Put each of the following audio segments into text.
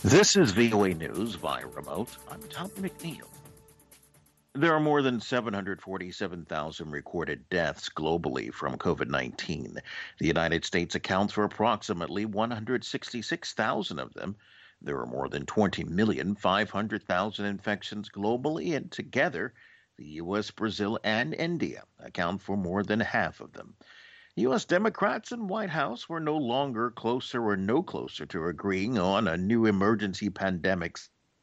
This is VOA News via remote. I'm Tom McNeil. There are more than 747,000 recorded deaths globally from COVID 19. The United States accounts for approximately 166,000 of them. There are more than 20,500,000 infections globally, and together, the U.S., Brazil, and India account for more than half of them. U.S. Democrats in White House were no longer closer or no closer to agreeing on a new emergency pandemic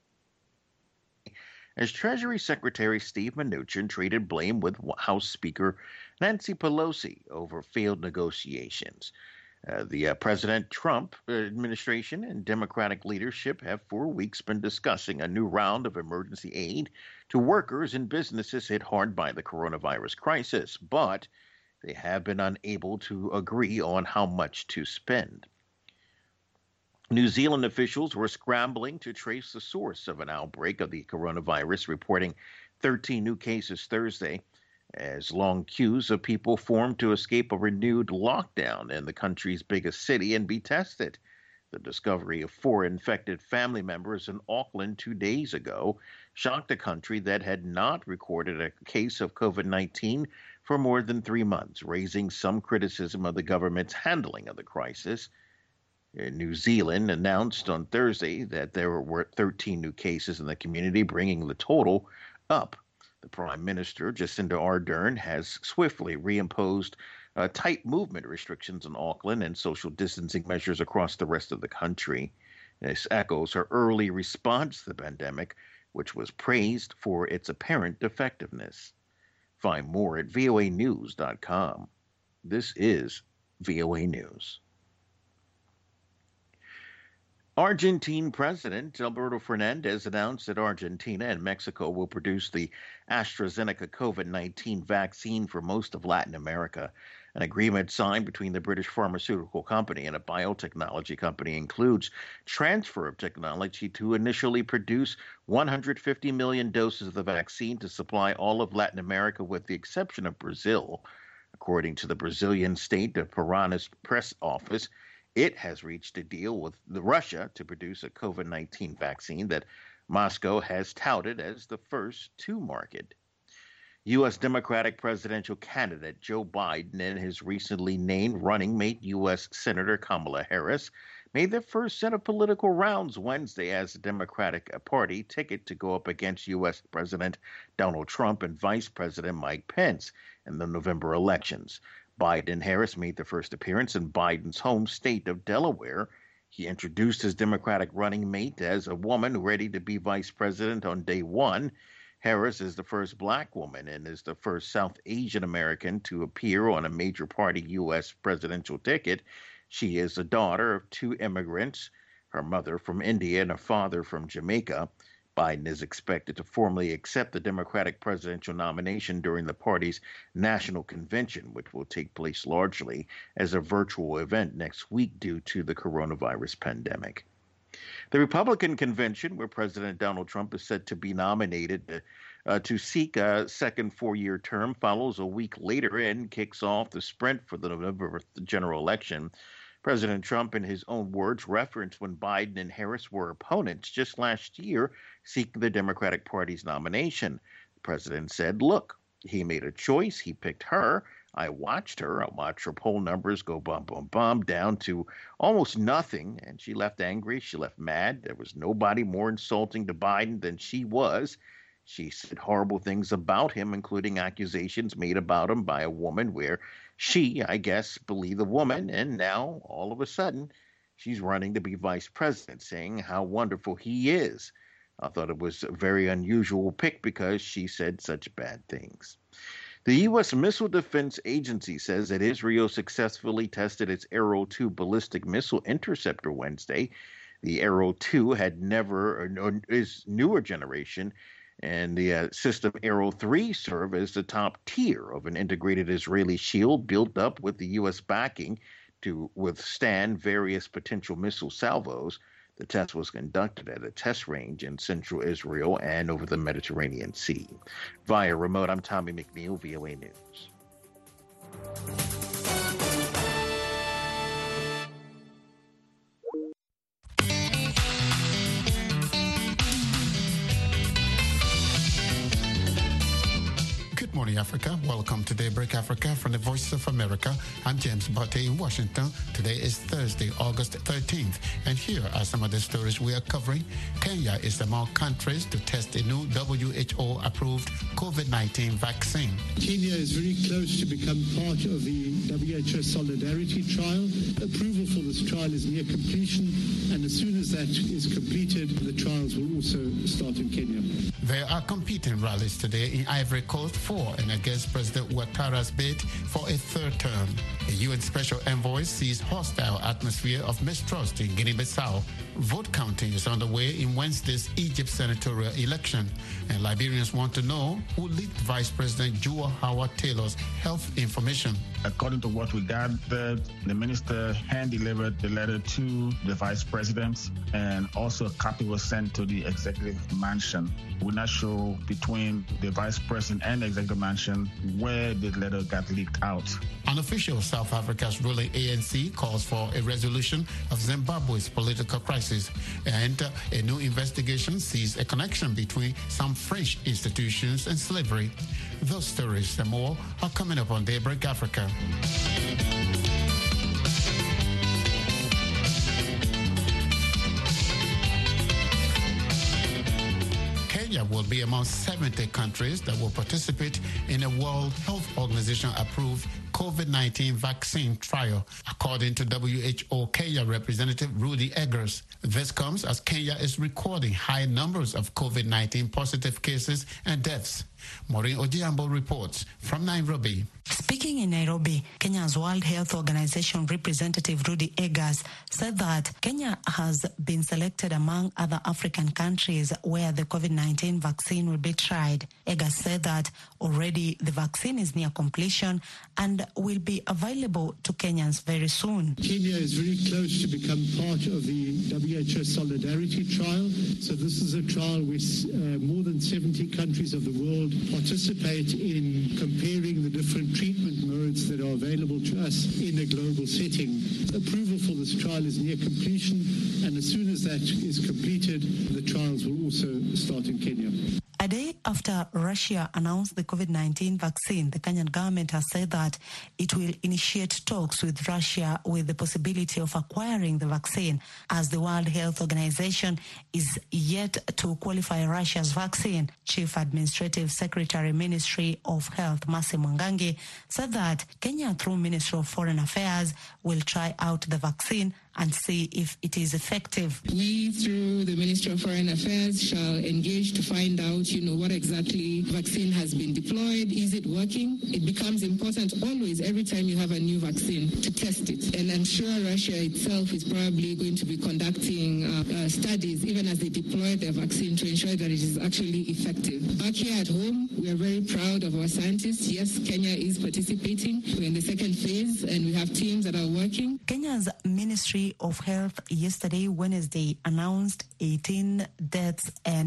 as Treasury Secretary Steve Mnuchin traded blame with House Speaker Nancy Pelosi over failed negotiations. The President Trump administration and Democratic leadership have for weeks been discussing a new round of emergency aid to workers and businesses hit hard by the coronavirus crisis, but they have been unable to agree on how much to spend. New Zealand officials were scrambling to trace the source of an outbreak of the coronavirus, reporting 13 new cases Thursday, as long queues of people formed to escape a renewed lockdown in the country's biggest city and be tested. The discovery of 4 infected family members in Auckland 2 days ago shocked a country that had not recorded a case of COVID-19 for more than 3 months, raising some criticism of the government's handling of the crisis. New Zealand announced on Thursday that there were 13 new cases in the community, bringing the total up. The Prime Minister, Jacinda Ardern, has swiftly reimposed tight movement restrictions in Auckland and social distancing measures across the rest of the country. This echoes her early response to the pandemic, which was praised for its apparent effectiveness. Find more at voanews.com. This is VOA News. Argentine President Alberto Fernandez announced that Argentina and Mexico will produce the AstraZeneca COVID-19 vaccine for most of Latin America. An agreement signed between the British pharmaceutical company and a biotechnology company includes transfer of technology to initially produce 150 million doses of the vaccine to supply all of Latin America with the exception of Brazil. According to the Brazilian State of Parana's press office, it has reached a deal with Russia to produce a COVID-19 vaccine that Moscow has touted as the first to market. U.S. Democratic presidential candidate Joe Biden and his recently named running mate, U.S. Senator Kamala Harris, made their first set of political rounds Wednesday as a Democratic Party ticket to go up against U.S. President Donald Trump and Vice President Mike Pence in the November elections. Biden and Harris made their first appearance in Biden's home state of Delaware. He introduced his Democratic running mate as a woman ready to be vice president on day one. Harris is the first black woman and is the first South Asian American to appear on a major party U.S. presidential ticket. She is the daughter of 2 immigrants, her mother from India and her father from Jamaica. Biden is expected to formally accept the Democratic presidential nomination during the party's national convention, which will take place largely as a virtual event next week due to the coronavirus pandemic. The Republican convention, where President Donald Trump is set to be nominated to seek a second 4-year term, follows a week later and kicks off the sprint for the November general election. President Trump, in his own words, referenced when Biden and Harris were opponents just last year seeking the Democratic Party's nomination. The president said, look, he made a choice. He picked her. I watched her. I watched her poll numbers go bum, bum, bum, down to almost nothing. And she left angry. She left mad. There was nobody more insulting to Biden than she was. She said horrible things about him, including accusations made about him by a woman where she, I guess, believed the woman. And now, all of a sudden, she's running to be vice president, saying how wonderful he is. I thought it was a very unusual pick because she said such bad things. The U.S. Missile Defense Agency says that Israel successfully tested its Arrow 2 ballistic missile interceptor Wednesday. The Arrow 2 is newer generation, and the system Arrow 3 serve as the top tier of an integrated Israeli shield built up with the U.S. backing to withstand various potential missile salvos. The test was conducted at a test range in central Israel and over the Mediterranean Sea. Via remote, I'm Tommy McNeil, VOA News. morning, Africa. Welcome to Daybreak Africa from the Voice of America. I'm James Botte in Washington. Today is Thursday, August 13th, and here are some of the stories we are covering. Kenya is among countries to test a new WHO-approved COVID-19 vaccine. Kenya is very close to become part of the WHO Solidarity Trial. Approval for this trial is near completion, and as soon as that is completed, the trials will also start in Kenya. There are competing rallies today in Ivory Coast for and against President Ouattara's bid for a third term. The UN Special Envoy sees hostile atmosphere of mistrust in Guinea-Bissau. Vote counting is underway in Wednesday's Egypt senatorial election, and Liberians want to know who leaked Vice President Jua Howard Taylor's health information. According to what we gathered, the minister hand-delivered the letter to the vice president, and also a copy was sent to the executive mansion. We're not sure between the vice president and the executive mansion where the letter got leaked out. Unofficial South Africa's ruling ANC calls for a resolution of Zimbabwe's political crisis, and a new investigation sees a connection between some French institutions and slavery. Those stories and more are coming up on Daybreak Africa. Kenya will be among 70 countries that will participate in a World Health Organization approved COVID-19 vaccine trial, according to WHO Kenya representative Rudi Eggers. This comes as Kenya is recording high numbers of COVID-19 positive cases and deaths. Maureen Ojiambo reports from Nairobi. Speaking in Nairobi, Kenya's World Health Organization representative Rudi Eggers said that Kenya has been selected among other African countries where the COVID-19 vaccine will be tried. Eggers said that already the vaccine is near completion and will be available to Kenyans very soon. Kenya is very close to become part of the WHO Solidarity Trial. So this is a trial where more than 70 countries of the world participate in comparing the different treatment modes that are available to us in a global setting. Approval for this trial is near completion, and as soon as that is completed, the trials will also start in Kenya. A day after Russia announced the COVID-19 vaccine, the Kenyan government has said that it will initiate talks with Russia with the possibility of acquiring the vaccine, as the World Health Organization is yet to qualify Russia's vaccine. Chief Administrative Secretary, Ministry of Health, Mercy Mwangangi, said that Kenya, through Ministry of Foreign Affairs, will try out the vaccine and see if it is effective. We, through the Ministry of Foreign Affairs, shall engage to find out, what exactly vaccine has been deployed. Is it working? It becomes important always, every time you have a new vaccine, to test it. And I'm sure Russia itself is probably going to be conducting studies, even as they deploy their vaccine, to ensure that it is actually effective. Back here at home, we are very proud of our scientists. Yes, Kenya is participating. We're in the second phase, and we have teams that are working. Kenya's Ministry of Health yesterday, Wednesday, announced 18 deaths and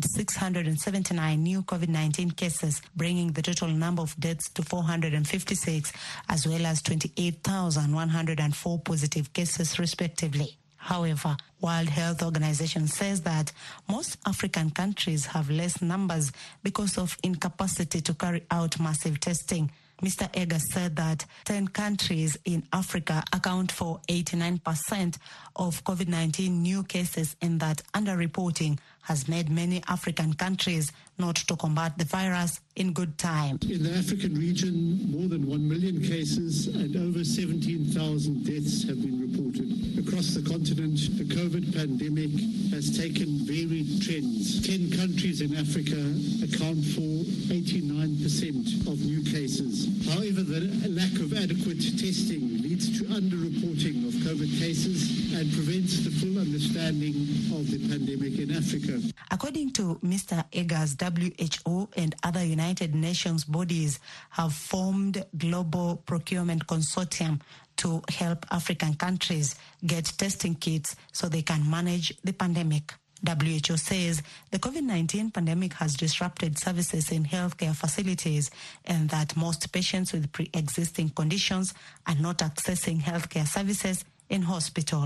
679 new COVID-19 cases, bringing the total number of deaths to 456, as well as 28,104 positive cases, respectively. However, World Health Organization says that most African countries have less numbers because of incapacity to carry out massive testing. Mr. Eggers said that 10 countries in Africa account for 89% of COVID-19 new cases, and that underreporting has made many African countries not to combat the virus in good time. In the African region, more than 1 million cases and over 17,000 deaths have been reported. Across the continent, the COVID pandemic has taken varied trends. 10 countries in Africa account for 89% of new cases. However, the lack of adequate testing leads to underreporting of COVID cases and prevents the full understanding of the pandemic in Africa. According to Mr. Eggers, WHO and other United Nations bodies have formed Global Procurement Consortium to help African countries get testing kits so they can manage the pandemic. WHO says the COVID-19 pandemic has disrupted services in healthcare facilities, and that most patients with pre-existing conditions are not accessing healthcare services in hospitals.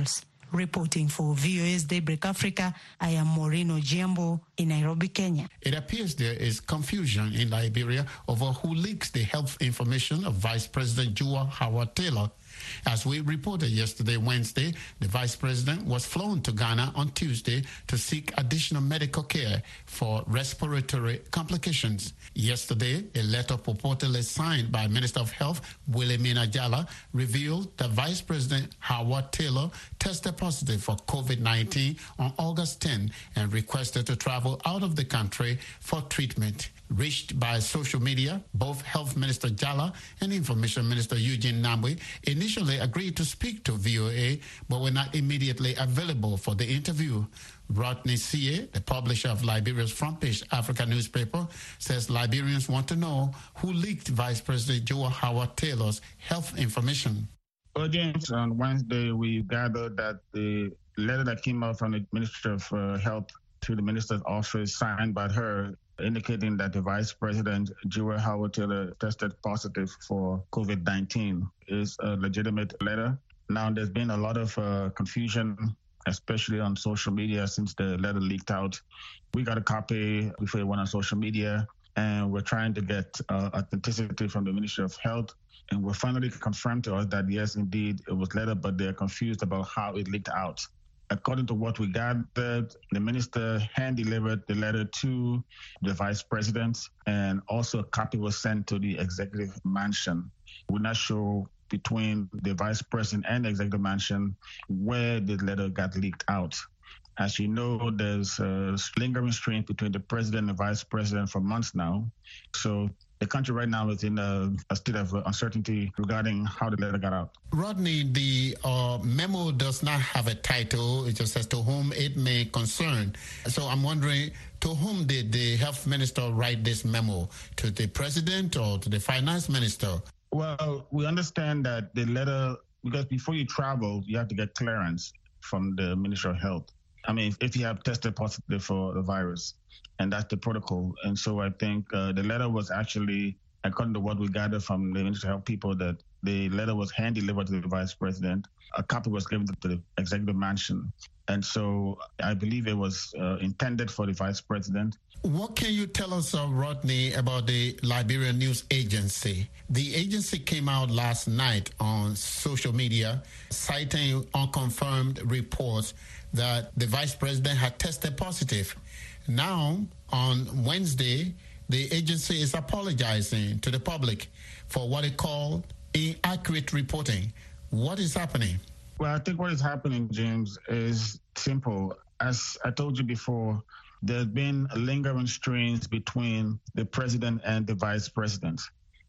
Reporting for VOA's Daybreak Africa, I am Maureen Ojiambo in Nairobi, Kenya. It appears there is confusion in Liberia over who leaks the health information of Vice President Joua Howard-Taylor. As we reported yesterday, Wednesday, the Vice President was flown to Ghana on Tuesday to seek additional medical care for respiratory complications. Yesterday, a letter purportedly signed by Minister of Health Wilhelmina Jala revealed that Vice President Howard-Taylor tested positive for COVID-19 on August 10 and requested to travel out of the country for treatment. Reached by social media, both Health Minister Jala and Information Minister Eugene Nambwe initially agreed to speak to VOA, but were not immediately available for the interview. Rodney Sie, the publisher of Liberia's front page Africa newspaper, says Liberians want to know who leaked Vice President Joua Howard-Taylor's health information. Well, James, on Wednesday, we gathered that the letter that came out from the Ministry of Health to the minister's office, signed by her, indicating that the Vice President, Joua Howard-Taylor, tested positive for COVID-19 is a legitimate letter. Now, there's been a lot of confusion, especially on social media, since the letter leaked out. We got a copy before it went on social media, and we're trying to get authenticity from the Ministry of Health. And we're finally confirmed to us that, yes, indeed, it was letter, but they're confused about how it leaked out. According to what we gathered, the minister hand-delivered the letter to the vice president, and also a copy was sent to the executive mansion. We're not sure between the vice president and the executive mansion where the letter got leaked out. As you know, there's a lingering strain between the president and the vice president for months now. So the country right now is in a state of uncertainty regarding how the letter got out. Rodney, the memo does not have a title. It just says to whom it may concern. So I'm wondering, to whom did the health minister write this memo? To the president or to the finance minister? Well, we understand that the letter, because before you travel, you have to get clearance from the Ministry of Health. I mean, if you have tested positive for the virus, and that's the protocol. And so I think the letter was actually, according to what we gathered from the Ministry of Health people, that the letter was hand-delivered to the vice president. A copy was given to the executive mansion. And so I believe it was intended for the vice president. What can you tell us, Rodney, about the Liberian News Agency? The agency came out last night on social media citing unconfirmed reports that the vice president had tested positive. Now, on Wednesday, the agency is apologizing to the public for what it called inaccurate reporting. What is happening? Well, I think what is happening, James, is simple. As I told you before, there's been lingering strains between the president and the vice president.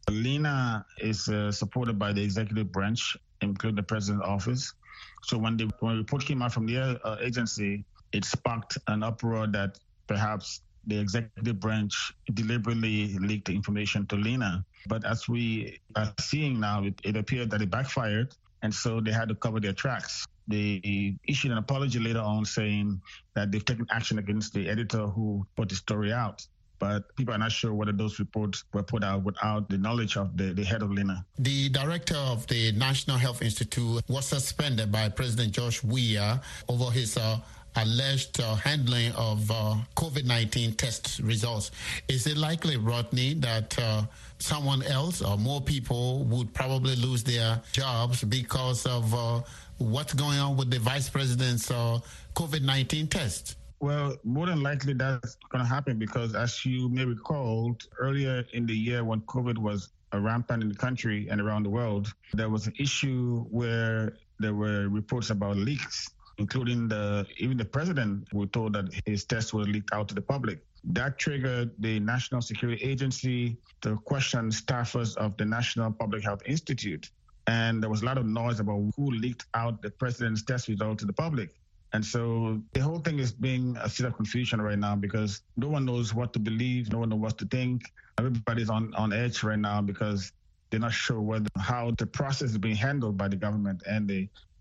Lena is supported by the executive branch, including the president's office. So when the report came out from the agency, it sparked an uproar that perhaps the executive branch deliberately leaked the information to Lena. But as we are seeing now, it appeared that it backfired, and so they had to cover their tracks. They issued an apology later on saying that they've taken action against the editor who put the story out. But people are not sure whether those reports were put out without the knowledge of the head of Lena. The director of the National Health Institute was suspended by President Josh Weah over his alleged handling of COVID-19 test results. Is it likely, Rodney, that someone else or more people would probably lose their jobs because of what's going on with the vice president's COVID-19 test? Well, more than likely that's going to happen because, as you may recall, earlier in the year when COVID was rampant in the country and around the world, there was an issue where there were reports about leaks, including even the president who told that his tests were leaked out to the public. That triggered the National Security Agency to question staffers of the National Public Health Institute. And there was a lot of noise about who leaked out the president's test result to the public. And so the whole thing is being a state of confusion right now because no one knows what to believe, no one knows what to think. Everybody's on edge right now because they're not sure how the process is being handled by the government and the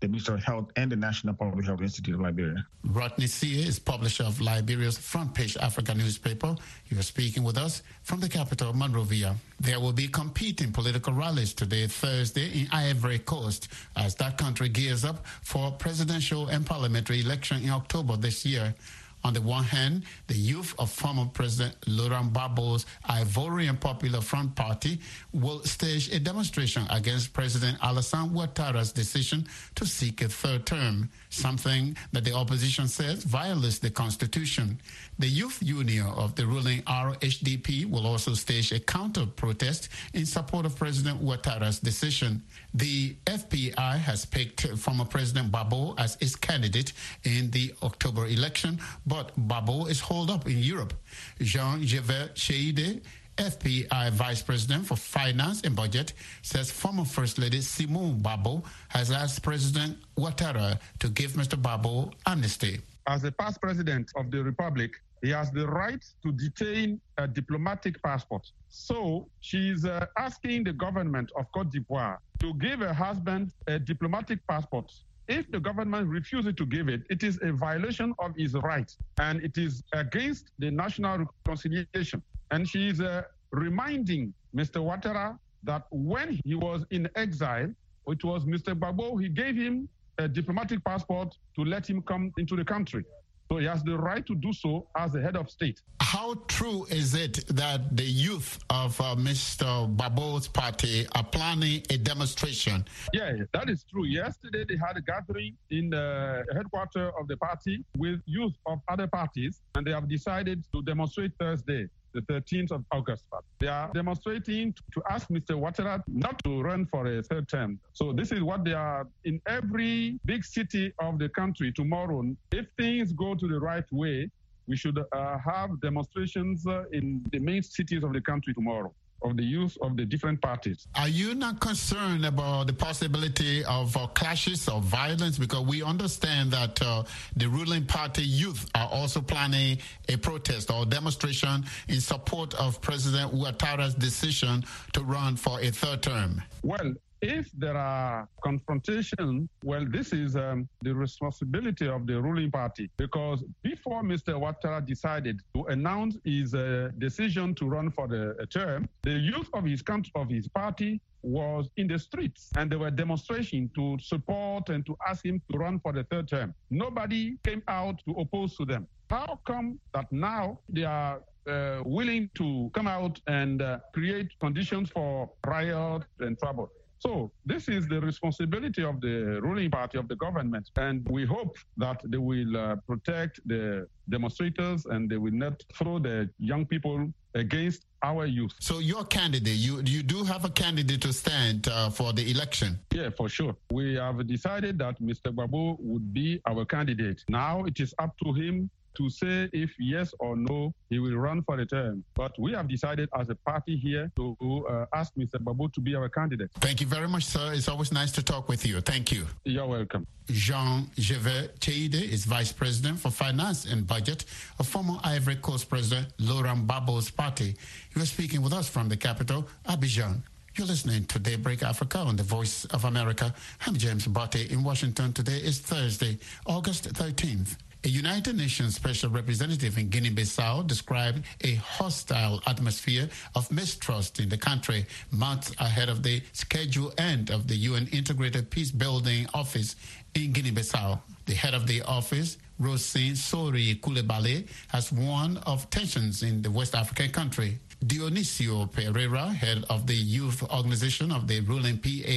the Ministry of Health and the National Public Health Institute of Liberia. Rodney Sie is publisher of Liberia's Front Page Africa newspaper. He was speaking with us from the capital, Monrovia. There will be competing political rallies today, Thursday, in Ivory Coast, as that country gears up for presidential and parliamentary election in October this year. On the one hand, the youth of former President Laurent Gbagbo's Ivorian Popular Front Party will stage a demonstration against President Alassane Ouattara's decision to seek a third term, something that the opposition says violates the constitution. The Youth Union of the ruling RHDP will also stage a counter-protest in support of President Ouattara's decision. The FPI has picked former President Gbagbo as its candidate in the October election, but Gbagbo is holed up in Europe. Jean-Gervais Cheide, FPI Vice President for Finance and Budget, says former First Lady Simone Gbagbo has asked President Ouattara to give Mr. Gbagbo amnesty. As the past president of the Republic, he has the right to detain a diplomatic passport. So she's asking the government of Côte d'Ivoire to give her husband a diplomatic passport. If the government refuses to give it, it is a violation of his rights, and it is against the national reconciliation. And she is reminding Mr. Ouattara that when he was in exile, it was Mr. Gbagbo, he gave him a diplomatic passport to let him come into the country. So he has the right to do so as the head of state. How true is it that the youth of Mr. Gbagbo's party are planning a demonstration? Yeah, that is true. Yesterday they had a gathering in the headquarters of the party with youth of other parties, and they have decided to demonstrate Thursday, the 13th of August. They are demonstrating to ask Mr. Ouattara not to run for a third term. So this is what they are in every big city of the country tomorrow. If things go to the right way, we should have demonstrations in the main cities of the country tomorrow, of the youth of the different parties. Are you not concerned about the possibility of clashes or violence? Because we understand that the ruling party youth are also planning a protest or demonstration in support of President Ouattara's decision to run for a third term. Well, if there are confrontations, well, this is the responsibility of the ruling party, because before Mr. Ouattara decided to announce his decision to run for the term, the youth of his country, of his party, was in the streets, and they were demonstrating to support and to ask him to run for the third term. Nobody came out to oppose to them. How come that now they are willing to come out and create conditions for riot and trouble? So this is the responsibility of the ruling party of the government, and we hope that they will protect the demonstrators and they will not throw the young people against our youth. So your candidate, you do have a candidate to stand for the election? Yeah, for sure. We have decided that Mr. Gbagbo would be our candidate. Now it is up to him to say if yes or no he will run for the term. But we have decided as a party here to ask Mr. Gbagbo to be our candidate. Thank you very much, sir. It's always nice to talk with you. Thank you. You're welcome. Jean-Gervais Cheide is Vice President for Finance and Budget of former Ivory Coast President Laurent Gbagbo's party. He was speaking with us from the capital, Abidjan. You're listening to Daybreak Africa on the Voice of America. I'm James Botte in Washington. Today is Thursday, August 13th. A United Nations Special Representative in Guinea-Bissau described a hostile atmosphere of mistrust in the country months ahead of the scheduled end of the UN Integrated Peace-Building Office in Guinea-Bissau. The head of the office, Rosine Sori Coulibaly, has warned of tensions in the West African country. Dionisio Pereira, head of the youth organization of the ruling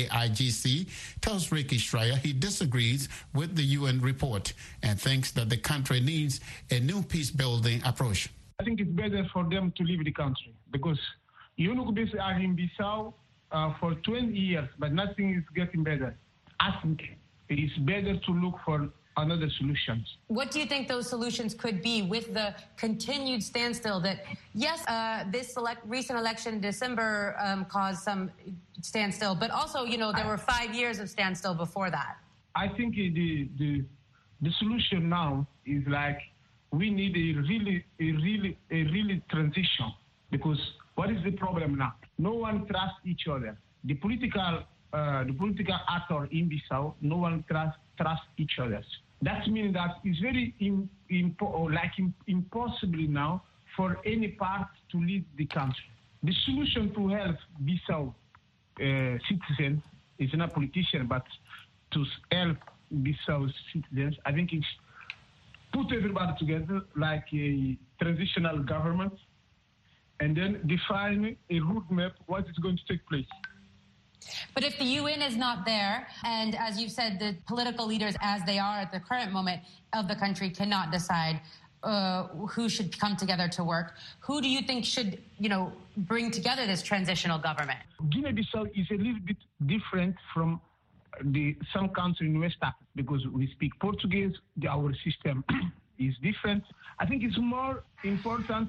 PAIGC, tells Ricky Schreier he disagrees with the UN report and thinks that the country needs a new peace-building approach. I think it's better for them to leave the country because UNOCBIS are in Bissau for 20 years, but nothing is getting better. I think it's better to look for another solutions. What do you think those solutions could be with the continued standstill that, yes, this recent election in December caused some standstill, but also, there were 5 years of standstill before that? I think the solution now is like we need a really transition, because what is the problem now? No one trusts each other. The political the political actor in Bissau, no one trusts each other. That means that it's very impossible now for any part to lead the country. The solution to help Bissau citizens is not politician, but to help Bissau citizens, I think it's put everybody together like a transitional government and then define a roadmap what is going to take place. But if the UN is not there, and as you've said, the political leaders as they are at the current moment of the country cannot decide who should come together to work, who do you think should, bring together this transitional government? Guinea-Bissau is a little bit different from some countries in West Africa because we speak Portuguese, our system is different. I think it's more important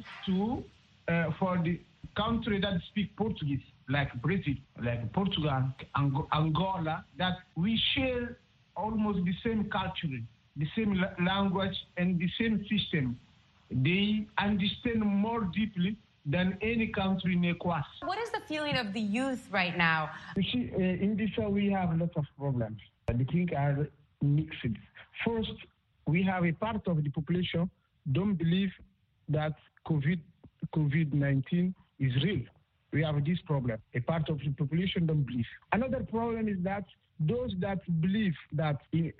for the country that speak Portuguese, like Brazil, like Portugal, Angola, that we share almost the same culture, the same language, and the same system. They understand more deeply than any country in ECOWAS. What is the feeling of the youth right now? You see, in Bissau, we have lots of problems. The things are mixed. First, we have a part of the population don't believe that COVID-19 is real. We have this problem. A part of the population don't believe. Another problem is that those that believe that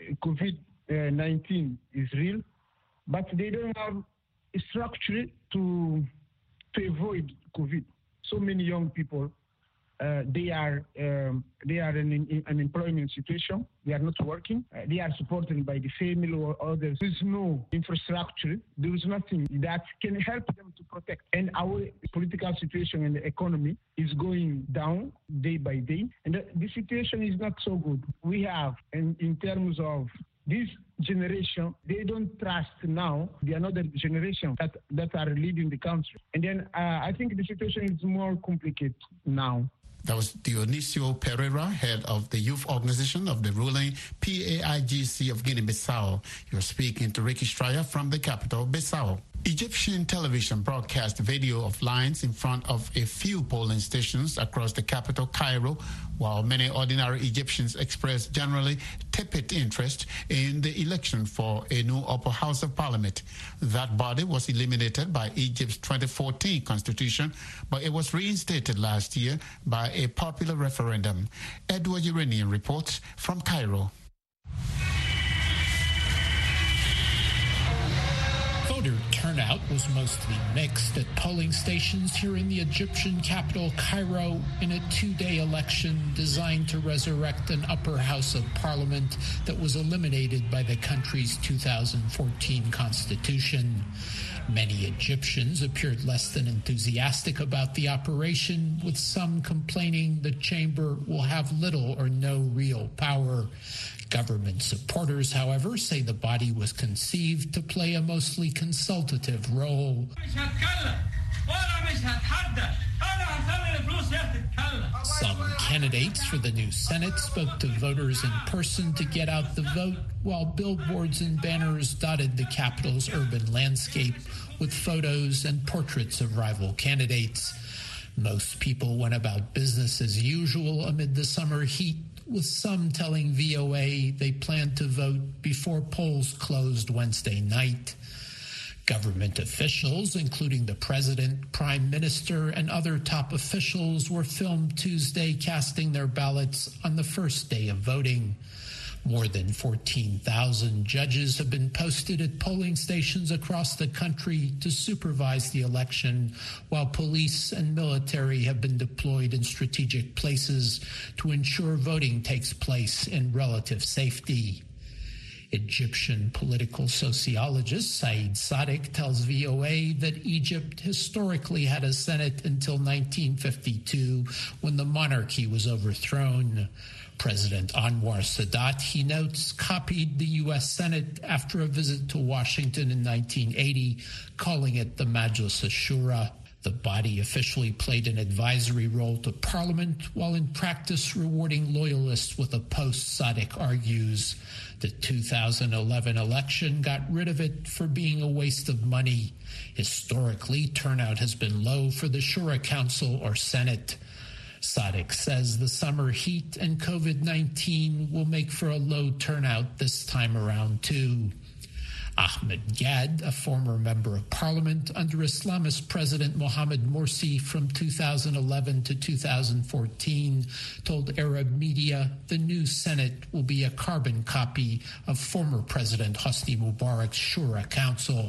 COVID-19 is real, but they don't have a structure to avoid COVID. So many young people, they are in an unemployment situation. They are not working. They are supported by the family or others. There is no infrastructure. There is nothing that can help them to protect. And our political situation and the economy is going down day by day. And the situation is not so good. We have, in terms of this generation, they don't trust now the another generation that are leading the country. And then I think the situation is more complicated now. That was Dionisio Pereira, head of the youth organization of the ruling PAIGC of Guinea-Bissau. You're speaking to Ricky Stryer from the capital, Bissau. Egyptian television broadcast video of lines in front of a few polling stations across the capital, Cairo, while many ordinary Egyptians expressed generally tepid interest in the election for a new upper house of parliament. That body was eliminated by Egypt's 2014 constitution, but it was reinstated last year by a popular referendum. Edward Uranian reports from Cairo. Voter turnout was mostly mixed at polling stations here in the Egyptian capital, Cairo, in a two-day election designed to resurrect an upper house of parliament that was eliminated by the country's 2014 constitution. Many Egyptians appeared less than enthusiastic about the operation, with some complaining the chamber will have little or no real power. Government supporters, however, say the body was conceived to play a mostly consultative role. Some candidates for the new Senate spoke to voters in person to get out the vote, while billboards and banners dotted the capital's urban landscape with photos and portraits of rival candidates. Most people went about business as usual amid the summer heat, with some telling VOA they planned to vote before polls closed Wednesday night. Government officials, including the president, prime minister, and other top officials, were filmed Tuesday casting their ballots on the first day of voting. More than 14,000 judges have been posted at polling stations across the country to supervise the election, while police and military have been deployed in strategic places to ensure voting takes place in relative safety. Egyptian political sociologist Saeed Sadiq tells VOA that Egypt historically had a Senate until 1952, when the monarchy was overthrown. President Anwar Sadat, he notes, copied the U.S. Senate after a visit to Washington in 1980, calling it the Majlis Ashura. The body officially played an advisory role to Parliament, while in practice rewarding loyalists with a post, Sadiq argues. The 2011 election got rid of it for being a waste of money. Historically, turnout has been low for the Shura Council or Senate. Sadiq says the summer heat and COVID-19 will make for a low turnout this time around, too. Ahmed Gad, a former member of parliament under Islamist President Mohamed Morsi from 2011 to 2014, told Arab media the new Senate will be a carbon copy of former President Hosni Mubarak's Shura Council.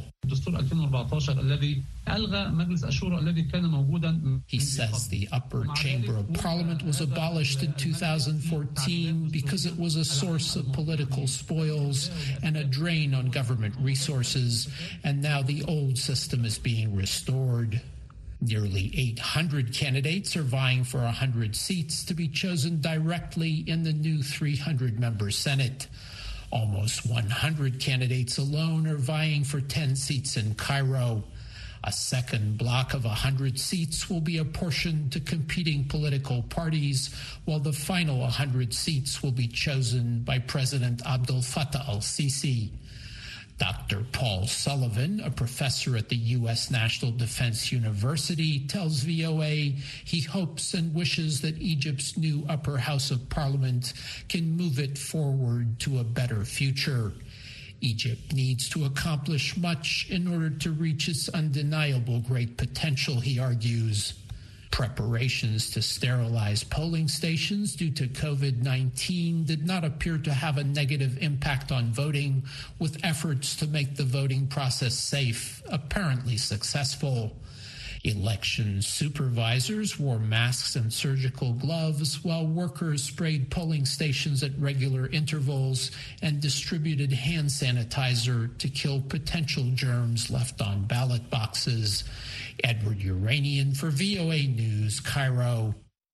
He says the upper chamber of parliament was abolished in 2014 because it was a source of political spoils and a drain on government resources, and now the old system is being restored. Nearly 800 candidates are vying for 100 seats to be chosen directly in the new 300-member Senate. Almost 100 candidates alone are vying for 10 seats in Cairo. A second block of 100 seats will be apportioned to competing political parties, while the final 100 seats will be chosen by President Abdel Fattah al-Sisi. Dr. Paul Sullivan, a professor at the U.S. National Defense University, tells VOA he hopes and wishes that Egypt's new upper house of parliament can move it forward to a better future. Egypt needs to accomplish much in order to reach its undeniable great potential, he argues. Preparations to sterilize polling stations due to COVID-19 did not appear to have a negative impact on voting, with efforts to make the voting process safe apparently successful. Election supervisors wore masks and surgical gloves while workers sprayed polling stations at regular intervals and distributed hand sanitizer to kill potential germs left on ballot boxes. Edward Uranian for VOA News, Cairo.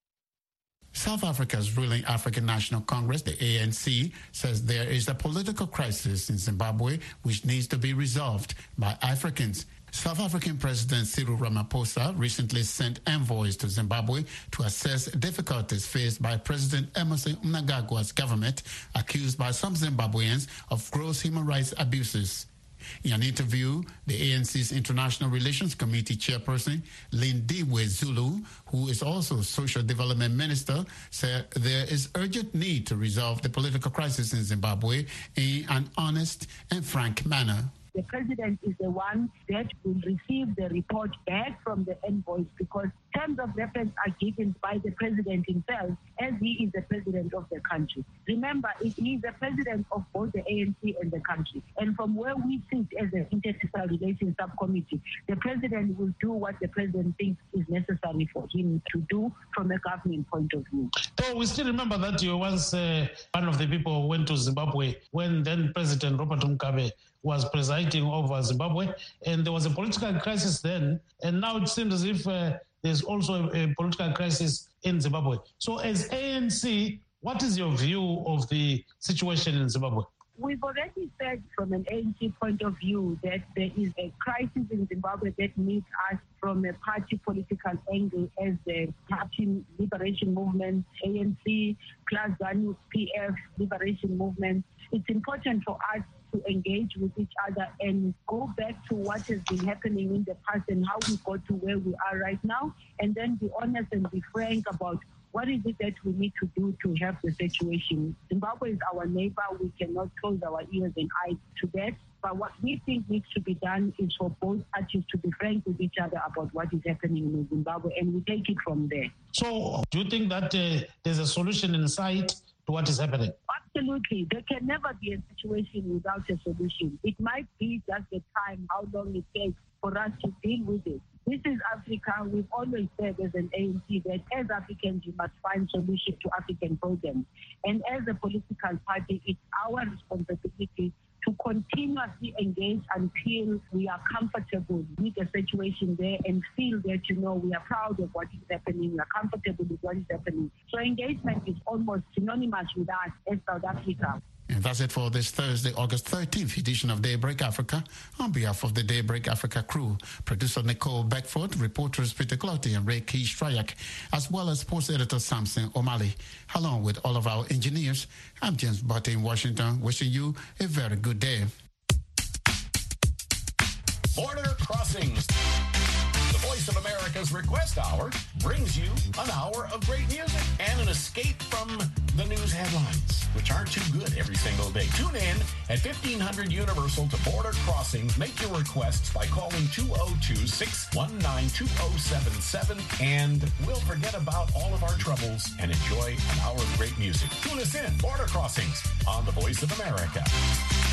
South Africa's ruling African National Congress, the ANC, says there is a political crisis in Zimbabwe which needs to be resolved by Africans. South African President Cyril Ramaphosa recently sent envoys to Zimbabwe to assess difficulties faced by President Emmerson Mnangagwa's government, accused by some Zimbabweans of gross human rights abuses. In an interview, the ANC's International Relations Committee chairperson, Lindiwe Zulu, who is also Social Development Minister, said there is urgent need to resolve the political crisis in Zimbabwe in an honest and frank manner. The president is the one that will receive the report back from the envoys, because terms of reference are given by the president himself, as he is the president of the country. Remember, he is the president of both the ANC and the country. And from where we sit as an International Relations Subcommittee, the president will do what the president thinks is necessary for him to do from a government point of view. So we still remember that you once one of the people who went to Zimbabwe when then President Robert Mugabe was presiding over Zimbabwe, and there was a political crisis then, and now it seems as if there's also a political crisis in Zimbabwe. So as ANC, what is your view of the situation in Zimbabwe? We've already said from an ANC point of view that there is a crisis in Zimbabwe that needs us from a party political angle as the Party Liberation Movement, ANC, plus ZANU PF Liberation Movement. It's important for us to engage with each other and go back to what has been happening in the past and how we got to where we are right now, and then be honest and be frank about what is it that we need to do to help the situation. Zimbabwe is our neighbor. We cannot close our ears and eyes to that. But what we think needs to be done is for both parties to be frank with each other about what is happening in Zimbabwe, and we take it from there. So do you think that there's a solution in sight to what is happening? Absolutely. There can never be a situation without a solution. It might be just the time, how long it takes for us to deal with it. This is Africa. We've always said as an ANC that as Africans, you must find solutions to African problems. And as a political party, it's our responsibility to continuously engage until we are comfortable with the situation there and feel that, we are proud of what is happening, we are comfortable with what is happening. So engagement is almost synonymous with us as South Africa. And that's it for this Thursday, August 13th edition of Daybreak Africa. On behalf of the Daybreak Africa crew, producer Nicole Beckford, reporters Peter Clottey and Ray Key-Stryak, as well as sports editor Samson O'Malley, along with all of our engineers, I'm James Butte in Washington, wishing you a very good day. Border Crossings, the Voice of America's Request Hour brings you an hour of great music and an escape from the news headlines, which aren't too good every single day. Tune in at 1500 Universal to Border Crossings. Make your requests by calling 202-619-2077, and we'll forget about all of our troubles and enjoy an hour of great music. Tune us in, Border Crossings, on the Voice of America.